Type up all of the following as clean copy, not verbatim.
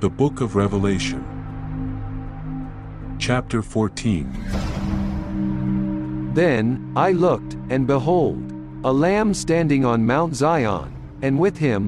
The Book of Revelation. Chapter 14. Then I looked, and behold, a Lamb standing on Mount Zion, and with him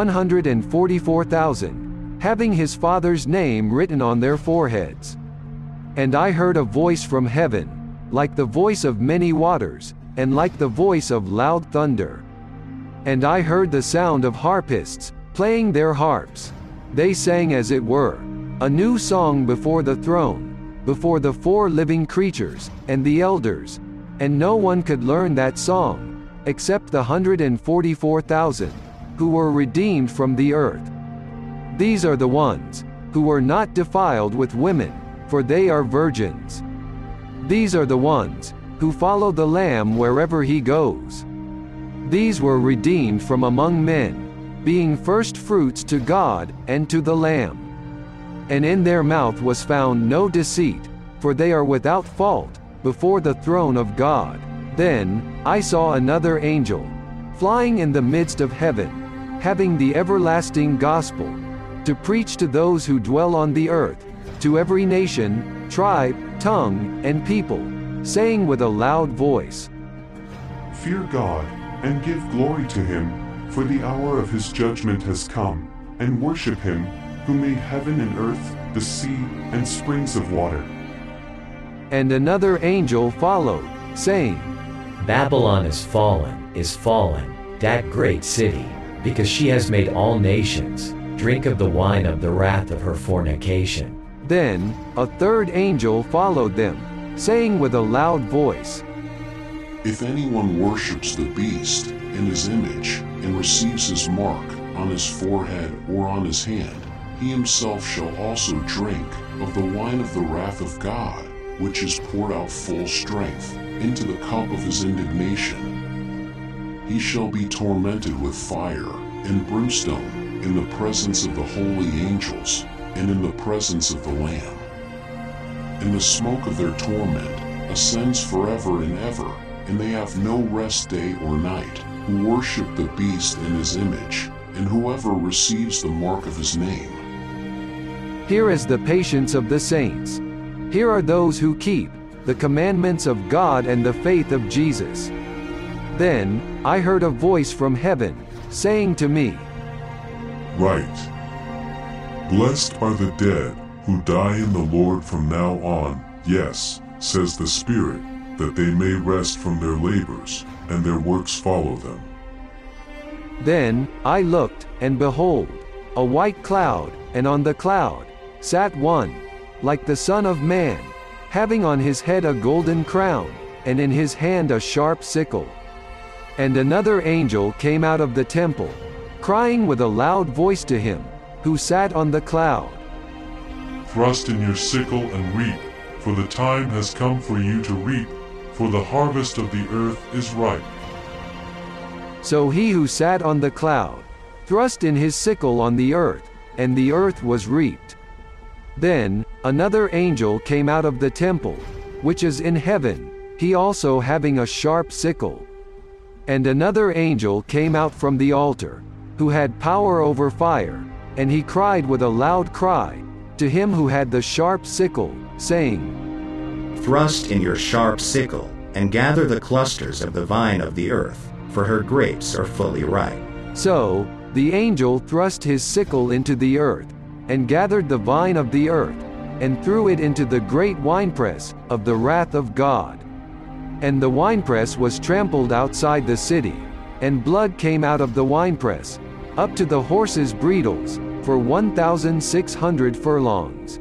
144,000, having his Father's name written on their foreheads. And I heard a voice from heaven, like the voice of many waters, and like the voice of loud thunder. And I heard the sound of harpists, playing their harps. They sang as it were, a new song before the throne, before the four living creatures, and the elders, and no one could learn that song, except the 144,000, who were redeemed from the earth. These are the ones, who were not defiled with women, for they are virgins. These are the ones, who follow the Lamb wherever he goes. These were redeemed from among men, being first fruits to God, and to the Lamb. And in their mouth was found no deceit, for they are without fault, before the throne of God. Then I saw another angel, flying in the midst of heaven, having the everlasting gospel, to preach to those who dwell on the earth, to every nation, tribe, tongue, and people, saying with a loud voice, Fear God, and give glory to him, for the hour of his judgment has come, and worship him, who made heaven and earth, the sea, and springs of water. And another angel followed, saying, Babylon is fallen, that great city, because she has made all nations drink of the wine of the wrath of her fornication. Then a third angel followed them, saying with a loud voice, If anyone worships the beast and his image, and receives his mark on his forehead or on his hand, he himself shall also drink of the wine of the wrath of God, which is poured out full strength into the cup of his indignation. He shall be tormented with fire and brimstone in the presence of the holy angels and in the presence of the Lamb. And the smoke of their torment ascends forever and ever, and they have no rest day or night, who worship the beast and his image, and whoever receives the mark of his name. Here is the patience of the saints. Here are those who keep the commandments of God and the faith of Jesus. Then I heard a voice from heaven, saying to me, Write, Blessed are the dead, who die in the Lord from now on, yes, says the Spirit, that they may rest from their labors, and their works follow them. Then I looked, and behold, a white cloud, and on the cloud sat one, like the Son of Man, having on his head a golden crown, and in his hand a sharp sickle. And another angel came out of the temple, crying with a loud voice to him, who sat on the cloud, Thrust in your sickle and reap, for the time has come for you to reap, for the harvest of the earth is ripe. So he who sat on the cloud thrust in his sickle on the earth, and the earth was reaped. Then another angel came out of the temple, which is in heaven, he also having a sharp sickle. And another angel came out from the altar, who had power over fire, and he cried with a loud cry to him who had the sharp sickle, saying, Thrust in your sharp sickle, and gather the clusters of the vine of the earth, for her grapes are fully ripe. So the angel thrust his sickle into the earth, and gathered the vine of the earth, and threw it into the great winepress of the wrath of God. And the winepress was trampled outside the city, and blood came out of the winepress, up to the horses' bridles, for 1,600 furlongs.